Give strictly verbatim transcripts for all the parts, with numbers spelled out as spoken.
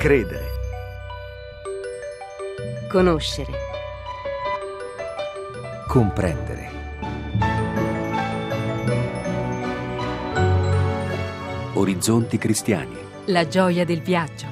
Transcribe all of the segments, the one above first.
Credere. Conoscere. Comprendere. Orizzonti cristiani. La gioia del viaggio.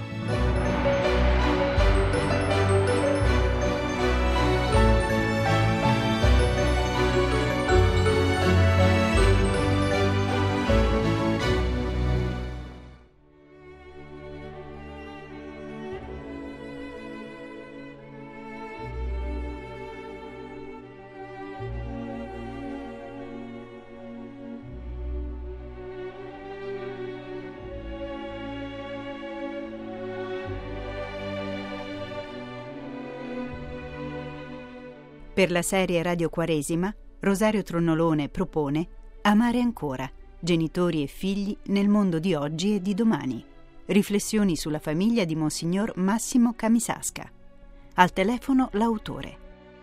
Per la serie Radio Quaresima, Rosario Tronnolone propone Amare ancora, genitori e figli nel mondo di oggi e di domani. Riflessioni sulla famiglia di Monsignor Massimo Camisasca. Al telefono l'autore.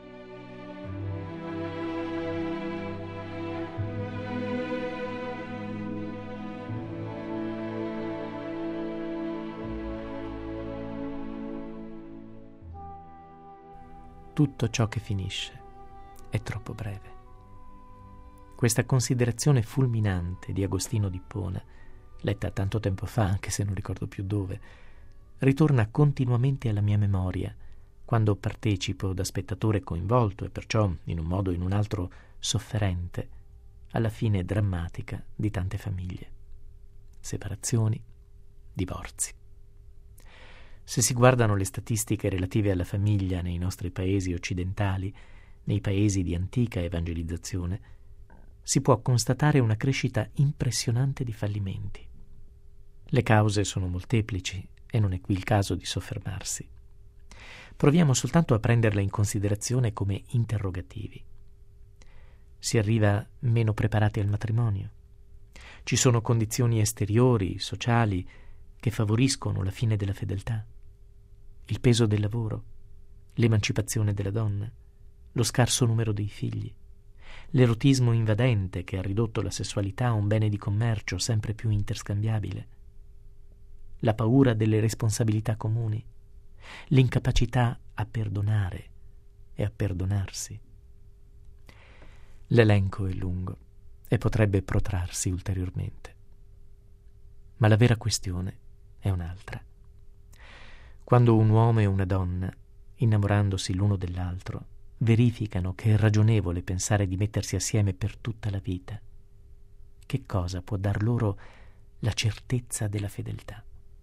Tutto ciò che finisce è troppo breve. Questa considerazione fulminante di Agostino d'Ippona, letta tanto tempo fa, anche se non ricordo più dove, ritorna continuamente alla mia memoria quando partecipo da spettatore coinvolto e perciò in un modo o in un altro sofferente alla fine drammatica di tante famiglie. Separazioni, divorzi. Se si guardano le statistiche relative alla famiglia nei nostri paesi occidentali, nei paesi di antica evangelizzazione, si può constatare una crescita impressionante di fallimenti. Le cause sono molteplici e non è qui il caso di soffermarsi. Proviamo soltanto a prenderle in considerazione come interrogativi. Si arriva meno preparati al matrimonio. Ci sono condizioni esteriori, sociali, che favoriscono la fine della fedeltà. Il peso del lavoro, l'emancipazione della donna, lo scarso numero dei figli, l'erotismo invadente che ha ridotto la sessualità a un bene di commercio sempre più interscambiabile, la paura delle responsabilità comuni, l'incapacità a perdonare e a perdonarsi. L'elenco è lungo e potrebbe protrarsi ulteriormente. Ma la vera questione è un'altra. Quando un uomo e una donna, innamorandosi l'uno dell'altro, verificano che è ragionevole pensare di mettersi assieme per tutta la vita, che cosa può dar loro la certezza della fedeltà?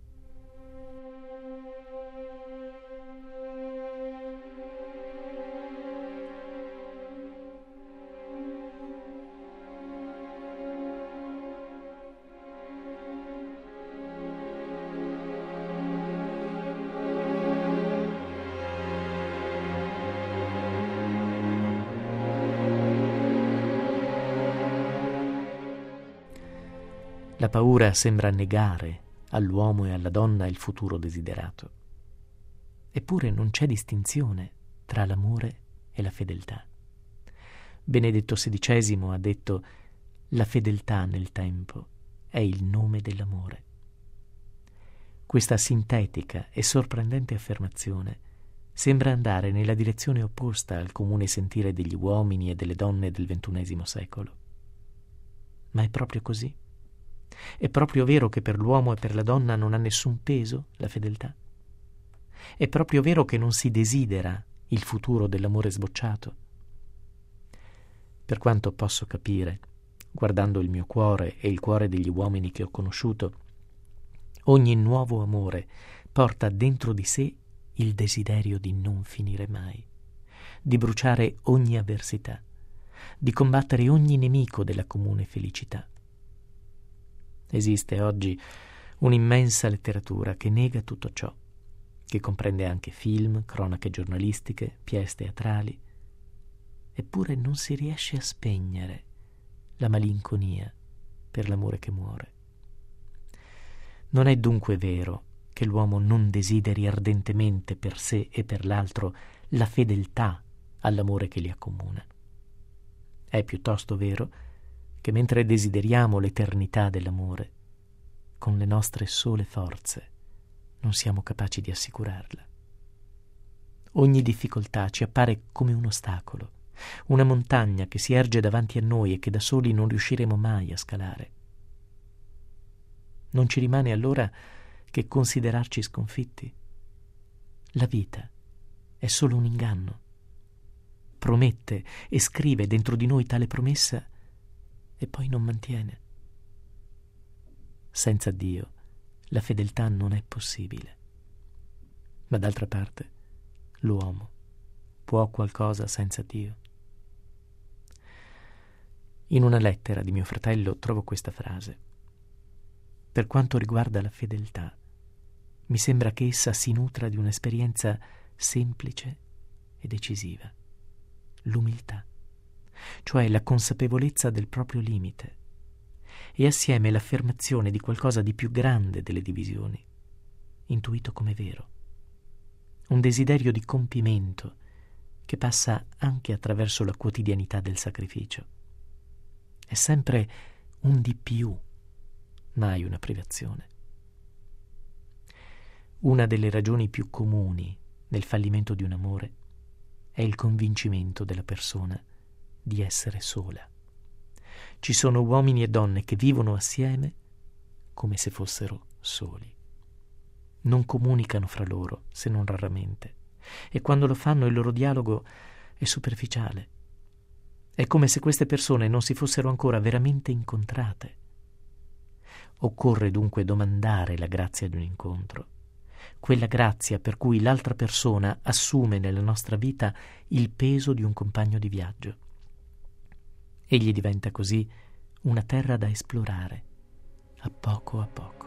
La paura sembra negare all'uomo e alla donna il futuro desiderato. Eppure non c'è distinzione tra l'amore e la fedeltà. Benedetto sedicesimo ha detto: la fedeltà nel tempo è il nome dell'amore. Questa sintetica e sorprendente affermazione sembra andare nella direzione opposta al comune sentire degli uomini e delle donne del ventunesimo secolo. Ma è proprio così? È proprio vero che per l'uomo e per la donna non ha nessun peso la fedeltà? È proprio vero che non si desidera il futuro dell'amore sbocciato? Per quanto posso capire, guardando il mio cuore e il cuore degli uomini che ho conosciuto, ogni nuovo amore porta dentro di sé il desiderio di non finire mai, di bruciare ogni avversità, di combattere ogni nemico della comune felicità. Esiste oggi un'immensa letteratura che nega tutto ciò, che comprende anche film, cronache giornalistiche, pièce teatrali. Eppure non si riesce a spegnere la malinconia per l'amore che muore. Non è dunque vero che l'uomo non desideri ardentemente per sé e per l'altro la fedeltà all'amore che li accomuna. È piuttosto vero che mentre desideriamo l'eternità dell'amore, con le nostre sole forze non siamo capaci di assicurarla. Ogni difficoltà ci appare come un ostacolo, una montagna che si erge davanti a noi e che da soli non riusciremo mai a scalare. Non ci rimane allora che considerarci sconfitti. La vita è solo un inganno. Promette e scrive dentro di noi tale promessa e poi non mantiene. Senza Dio la fedeltà non è possibile. Ma d'altra parte, l'uomo può qualcosa senza Dio? In una lettera di mio fratello trovo questa frase: per quanto riguarda la fedeltà, mi sembra che essa si nutra di un'esperienza semplice e decisiva, l'umiltà, cioè la consapevolezza del proprio limite, e assieme l'affermazione di qualcosa di più grande delle divisioni, intuito come vero, un desiderio di compimento che passa anche attraverso la quotidianità del sacrificio. È sempre un di più, mai una privazione. Una delle ragioni più comuni nel fallimento di un amore è il convincimento della persona di essere sola. Ci sono uomini e donne che vivono assieme come se fossero soli. Non comunicano fra loro, se non raramente, e quando lo fanno il loro dialogo è superficiale. È come se queste persone non si fossero ancora veramente incontrate. Occorre dunque domandare la grazia di un incontro, quella grazia per cui l'altra persona assume nella nostra vita il peso di un compagno di viaggio. Egli diventa così una terra da esplorare, a poco a poco.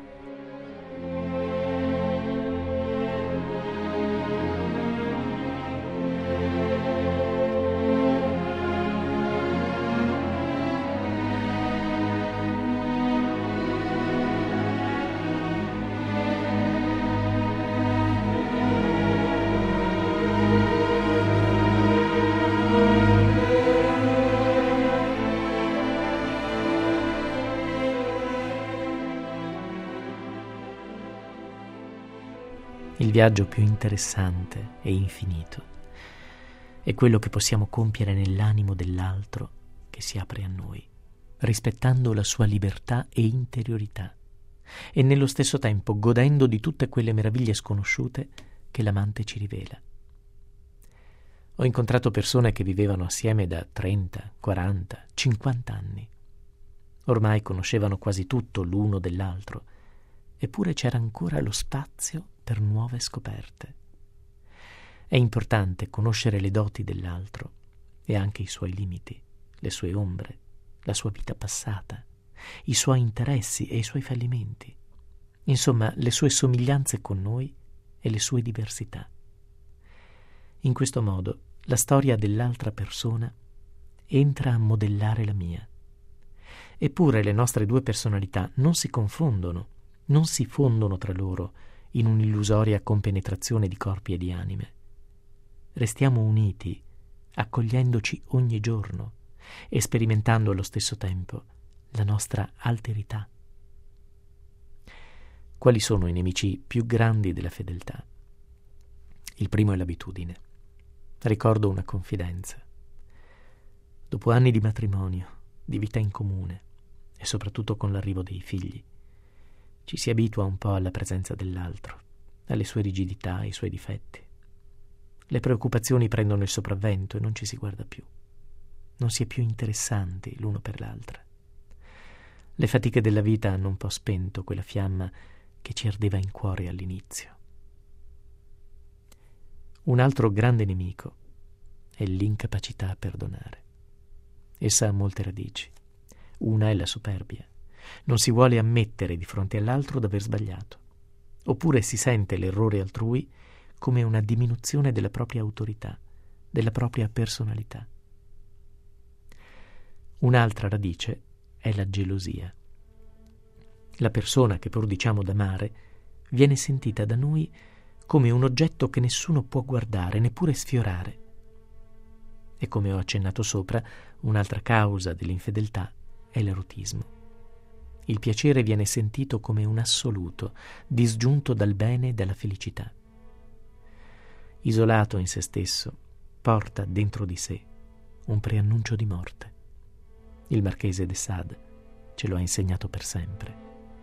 Il viaggio più interessante e infinito è quello che possiamo compiere nell'animo dell'altro che si apre a noi, rispettando la sua libertà e interiorità e nello stesso tempo godendo di tutte quelle meraviglie sconosciute che l'amante ci rivela. Ho incontrato persone che vivevano assieme da trenta, quaranta, cinquanta anni. Ormai conoscevano quasi tutto l'uno dell'altro, eppure c'era ancora lo spazio per nuove scoperte. È importante conoscere le doti dell'altro e anche i suoi limiti, le sue ombre, la sua vita passata, i suoi interessi e i suoi fallimenti, insomma le sue somiglianze con noi e le sue diversità. In questo modo la storia dell'altra persona entra a modellare la mia. Eppure le nostre due personalità non si confondono, non si fondono tra loro in un'illusoria compenetrazione di corpi e di anime. Restiamo uniti, accogliendoci ogni giorno e sperimentando allo stesso tempo la nostra alterità. Quali sono i nemici più grandi della fedeltà? Il primo è l'abitudine. Ricordo una confidenza. Dopo anni di matrimonio, di vita in comune e soprattutto con l'arrivo dei figli, ci si abitua un po' alla presenza dell'altro, alle sue rigidità, ai suoi difetti. Le preoccupazioni prendono il sopravvento e non ci si guarda più. Non si è più interessanti l'uno per l'altra. Le fatiche della vita hanno un po' spento quella fiamma che ci ardeva in cuore all'inizio. Un altro grande nemico è l'incapacità a perdonare. Essa ha molte radici. Una è la superbia. Non si vuole ammettere di fronte all'altro d'aver sbagliato, oppure si sente l'errore altrui come una diminuzione della propria autorità, della propria personalità. Un'altra radice è la gelosia. La persona che pur diciamo d'amare viene sentita da noi come un oggetto che nessuno può guardare, neppure sfiorare. E come ho accennato sopra, un'altra causa dell'infedeltà è l'erotismo. Il piacere viene sentito come un assoluto, disgiunto dal bene e dalla felicità. Isolato in se stesso, porta dentro di sé un preannuncio di morte. Il Marchese de Sade ce lo ha insegnato per sempre.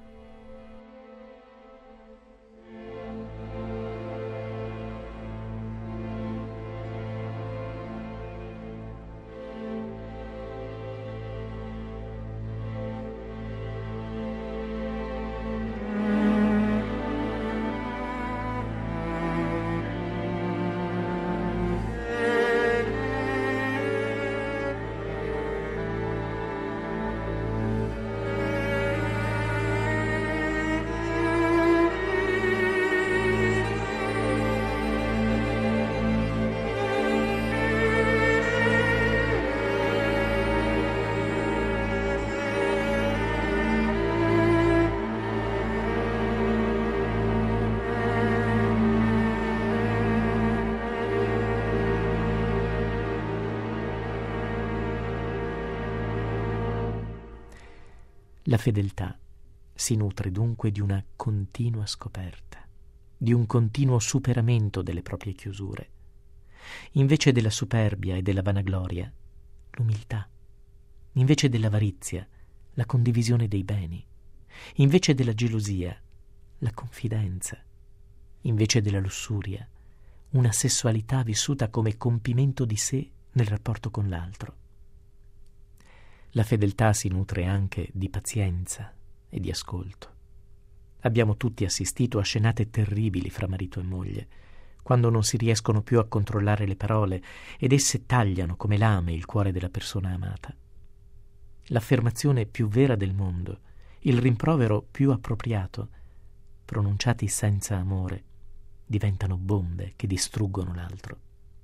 La fedeltà si nutre dunque di una continua scoperta, di un continuo superamento delle proprie chiusure. Invece della superbia e della vanagloria, l'umiltà. Invece dell'avarizia, la condivisione dei beni. Invece della gelosia, la confidenza. Invece della lussuria, una sessualità vissuta come compimento di sé nel rapporto con l'altro. La fedeltà si nutre anche di pazienza e di ascolto. Abbiamo tutti assistito a scenate terribili fra marito e moglie, quando non si riescono più a controllare le parole ed esse tagliano come lame il cuore della persona amata. L'affermazione più vera del mondo, il rimprovero più appropriato, pronunciati senza amore, diventano bombe che distruggono l'altro.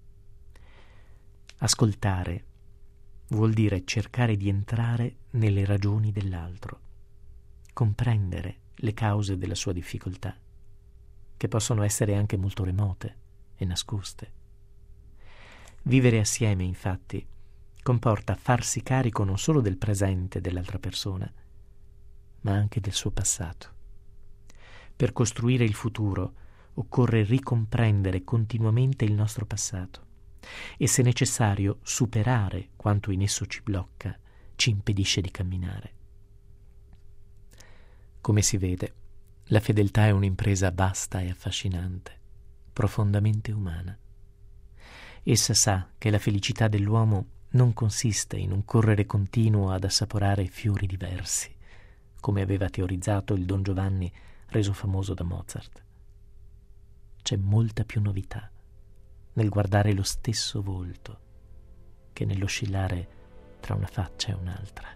Ascoltare vuol dire cercare di entrare nelle ragioni dell'altro, comprendere le cause della sua difficoltà, che possono essere anche molto remote e nascoste. Vivere assieme, infatti, comporta farsi carico non solo del presente dell'altra persona, ma anche del suo passato. Per costruire il futuro occorre ricomprendere continuamente il nostro passato e, se necessario, superare quanto in esso ci blocca, ci impedisce di camminare. Come si vede, la fedeltà è un'impresa vasta e affascinante, profondamente umana. Essa sa che la felicità dell'uomo non consiste in un correre continuo ad assaporare fiori diversi, come aveva teorizzato il Don Giovanni reso famoso da Mozart. C'è molta più novità nel guardare lo stesso volto che nell'oscillare tra una faccia e un'altra.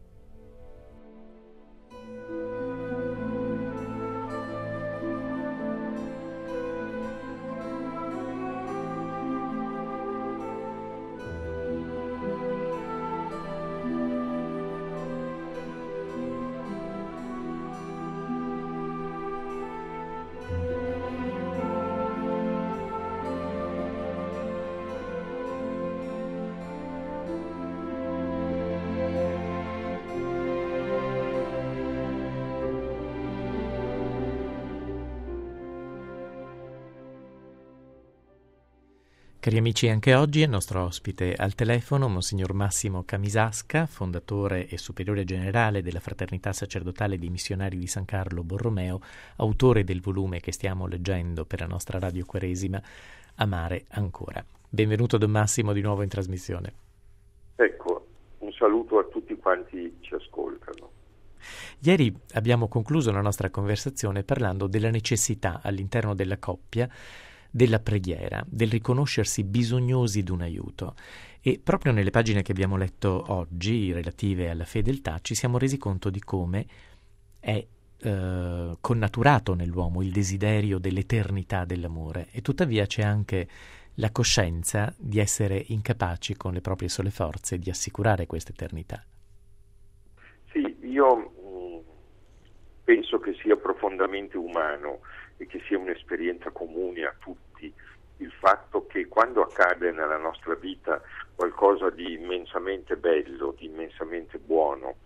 Cari amici, anche oggi è nostro ospite al telefono Monsignor Massimo Camisasca, fondatore e superiore generale della Fraternità Sacerdotale dei Missionari di San Carlo Borromeo, autore del volume che stiamo leggendo per la nostra Radio Quaresima, Amare ancora. Benvenuto Don Massimo di nuovo in trasmissione. Ecco, un saluto a tutti quanti ci ascoltano. Ieri abbiamo concluso la nostra conversazione parlando della necessità all'interno della coppia della preghiera, del riconoscersi bisognosi d'un aiuto, e proprio nelle pagine che abbiamo letto oggi relative alla fedeltà ci siamo resi conto di come è eh, connaturato nell'uomo il desiderio dell'eternità dell'amore, e tuttavia c'è anche la coscienza di essere incapaci con le proprie sole forze di assicurare questa eternità. Sì, io mh, penso che sia profondamente umano e che sia un'esperienza comune a tutti il fatto che quando accade nella nostra vita qualcosa di immensamente bello, di immensamente buono,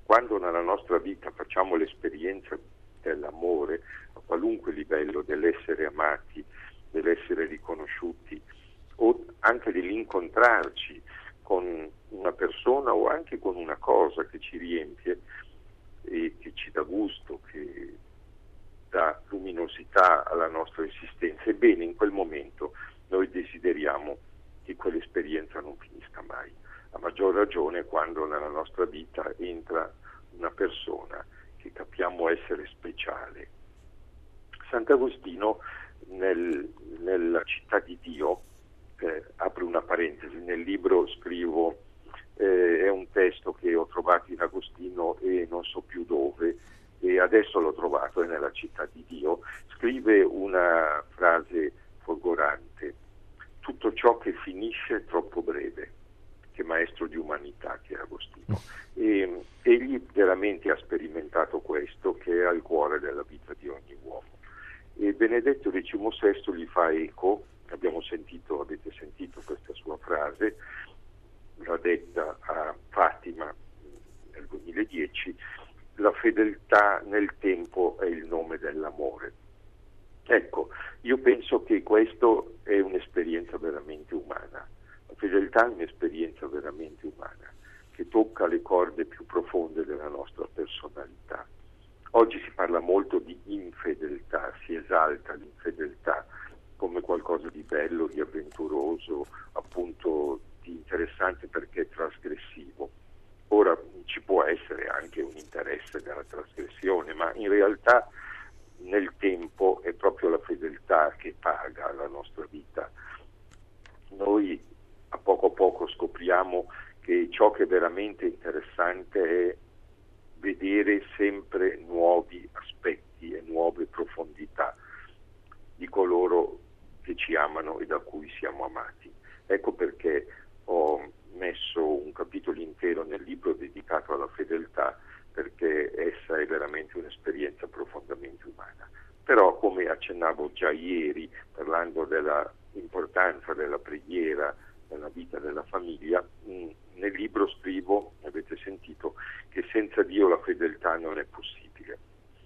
quando nella nostra vita facciamo l'esperienza dell'amore a qualunque livello, dell'essere amati, dell'essere riconosciuti, o anche dell'incontrarci con una persona o anche con una cosa che ci riempie e che ci dà gusto, che dà luminosità alla nostra esistenza, ebbene in quel momento noi desideriamo che quell'esperienza non finisca mai, a maggior ragione quando nella nostra vita entra una persona che capiamo essere speciale. Sant'Agostino nel, nella Città di Dio, eh, apre una parentesi, nel libro scrivo, eh, è un testo che ho trovato in Agostino e non so più dove, e adesso l'ho trovato, è nella Città di Dio, scrive una frase folgorante: tutto ciò che finisce è troppo breve. Che maestro di umanità che è Agostino, e egli veramente ha sperimentato questo, che è al cuore della vita di ogni uomo. E Benedetto diciassette gli fa eco, abbiamo sentito, avete sentito questa sua frase, l'ha detta a Fatima nel duemiladieci: la fedeltà nel tempo è il nome dell'amore. Ecco, io penso che questo è un'esperienza veramente umana. La fedeltà è un'esperienza veramente umana, che tocca le corde più profonde della nostra personalità. Oggi si parla molto di infedeltà, si esalta l'infedeltà come qualcosa di bello, di avventuroso, appunto di interessante perché è trasgressivo. Ora ci può essere anche un interesse nella trasgressione, ma in realtà nel tempo è proprio la fedeltà che paga la nostra vita. Noi a poco a poco scopriamo che ciò che è veramente interessante è vedere sempre nuovi aspetti e nuove profondità di coloro che ci amano e da cui siamo amati. Ecco perché ho messo un capitolo intero nel libro dedicato alla fedeltà, perché essa è veramente un'esperienza profondamente umana. Però, come accennavo già ieri, parlando della importanza della preghiera nella vita della famiglia, mh, nel libro scrivo, avete sentito, che senza Dio la fedeltà non è possibile,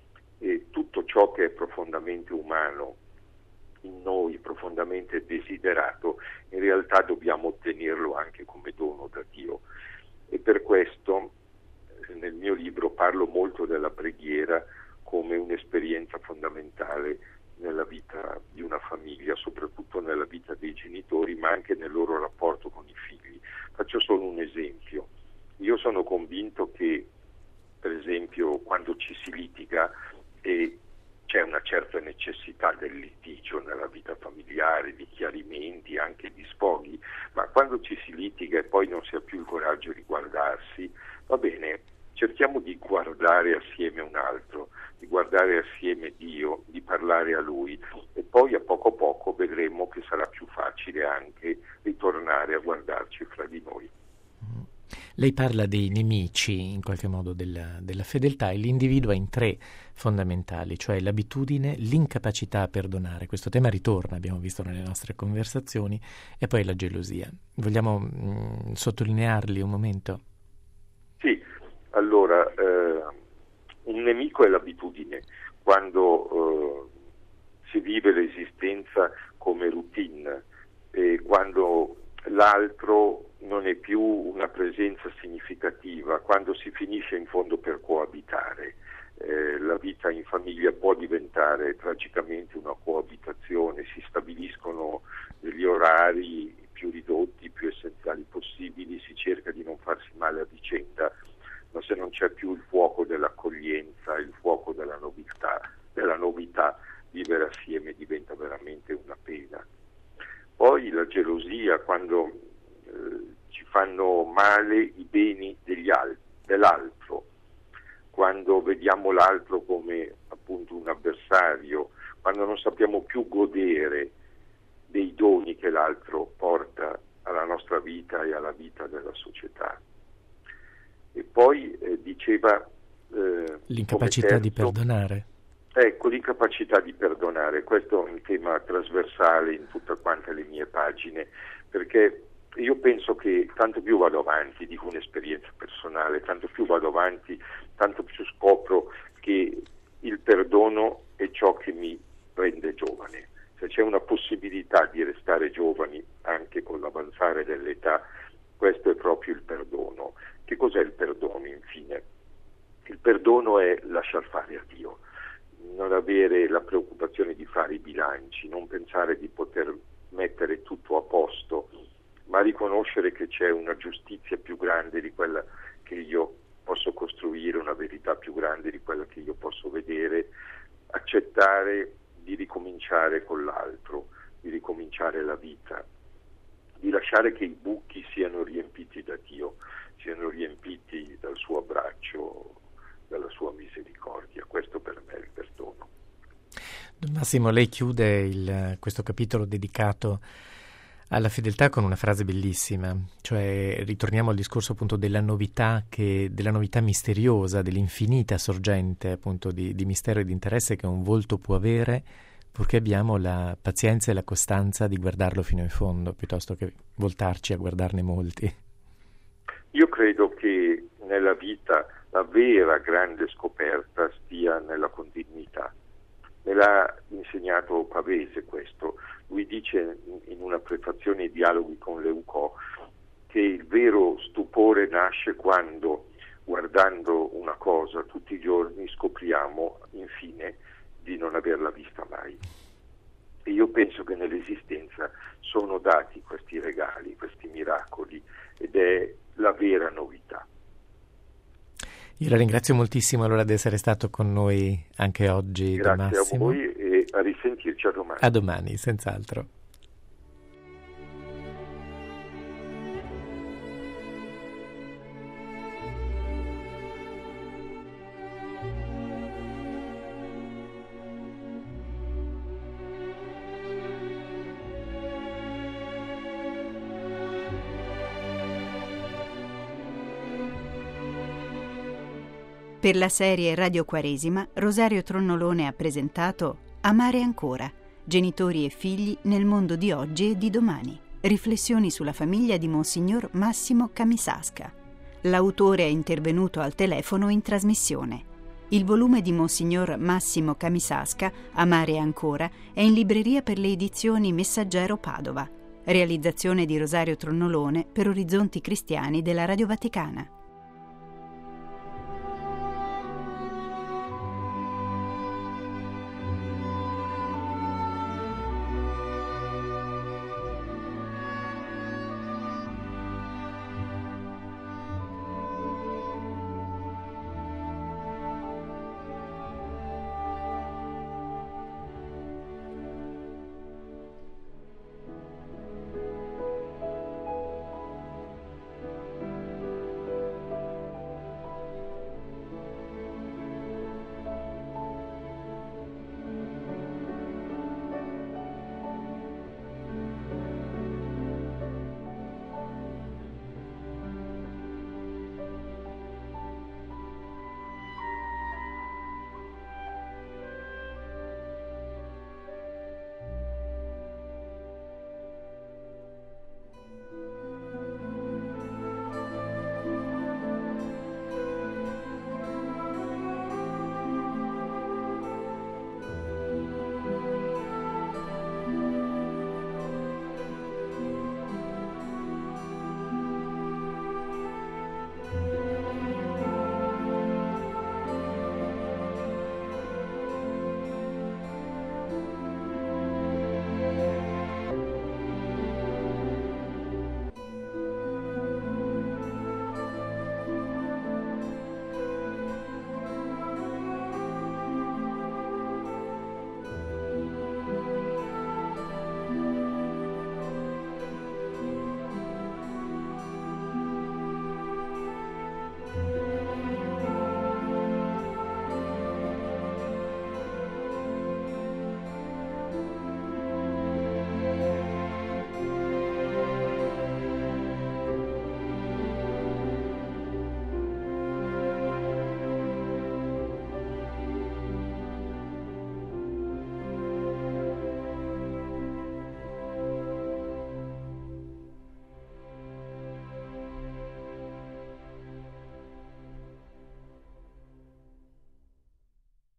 e tutto ciò che è profondamente umano in noi, profondamente desiderato, in realtà dobbiamo ottenerlo anche come dono da Dio. E per questo eh, nel mio libro parlo molto della preghiera come un'esperienza fondamentale nella vita di una famiglia, soprattutto nella vita dei genitori, ma anche nel loro rapporto con i figli. Faccio solo un esempio. Io sono convinto che, per esempio, quando ci si litiga e c'è una certa necessità del litigio nella vita familiare, di chiarimenti, anche di sfoghi, ma quando ci si litiga e poi non si ha più il coraggio di guardarsi, va bene, cerchiamo di guardare assieme un altro, di guardare assieme Dio, di parlare a Lui, e poi a poco a poco vedremo che sarà più facile anche ritornare a guardarci fra di noi. Lei parla dei nemici, in qualche modo, della, della fedeltà, e li individua in tre fondamentali, cioè l'abitudine, l'incapacità a perdonare. Questo tema ritorna, abbiamo visto nelle nostre conversazioni, e poi la gelosia. Vogliamo mh, sottolinearli un momento? Sì, allora, eh, un nemico è l'abitudine, quando eh, si vive l'esistenza come routine, e quando l'altro non è più una presenza significativa, quando si finisce in fondo per coabitare. Eh, la vita in famiglia può diventare tragicamente una coabitazione, si stabiliscono degli orari più ridotti, più essenziali possibili, si cerca di non farsi male a vicenda, ma se non c'è più il fuoco dell'accoglienza, il fuoco della novità, della novità, vivere assieme diventa veramente una pena. Poi la gelosia, quando eh, ci fanno male i beni degli al- dell'altro, quando vediamo l'altro come appunto un avversario, quando non sappiamo più godere dei doni che l'altro porta alla nostra vita e alla vita della società. E poi eh, diceva eh, l'incapacità terzo, di perdonare. Ecco, l'incapacità di perdonare, questo è un tema trasversale in tutte quante le mie pagine, perché io penso che tanto più vado avanti, dico un'esperienza personale, tanto più vado avanti, tanto più scopro che il perdono è ciò che mi rende giovane. Se c'è una possibilità di restare giovani anche con l'avanzare dell'età, questo è proprio il perdono. Che cos'è il perdono, infine? Il perdono è lasciar fare a Dio, non avere la preoccupazione di fare i bilanci, non pensare di poter mettere tutto a posto, ma riconoscere che c'è una giustizia più grande di quella che io posso costruire, una verità più grande di quella che io posso vedere, accettare di ricominciare con l'altro, di ricominciare la vita, di lasciare che i buchi siano riempiti da Dio, siano riempiti dal suo abbraccio, dalla sua misericordia. Questo per me è il perdono. Don Massimo, lei chiude il, questo capitolo dedicato alla fedeltà con una frase bellissima, cioè ritorniamo al discorso appunto della novità, che, della novità misteriosa, dell'infinita sorgente appunto di, di mistero e di interesse che un volto può avere, purché abbiamo la pazienza e la costanza di guardarlo fino in fondo, piuttosto che voltarci a guardarne molti. Io credo che nella vita la vera grande scoperta stia nella continuità. Me l'ha insegnato Pavese questo. Lui dice in una prefazione ai dialoghi con Leucò che il vero stupore nasce quando, guardando una cosa tutti i giorni, scopriamo infine di non averla vista mai. E io penso che nell'esistenza sono dati questi regali, questi miracoli, ed è la vera novità. Io la ringrazio moltissimo allora di essere stato con noi anche oggi. Grazie Don Massimo. a voi e a risentirci a domani. A domani, senz'altro. Per la serie Radio Quaresima, Rosario Tronnolone ha presentato Amare ancora, genitori e figli nel mondo di oggi e di domani. Riflessioni sulla famiglia di Monsignor Massimo Camisasca. L'autore è intervenuto al telefono in trasmissione. Il volume di Monsignor Massimo Camisasca, Amare ancora, è in libreria per le edizioni Messaggero Padova. Realizzazione di Rosario Tronnolone per Orizzonti Cristiani della Radio Vaticana.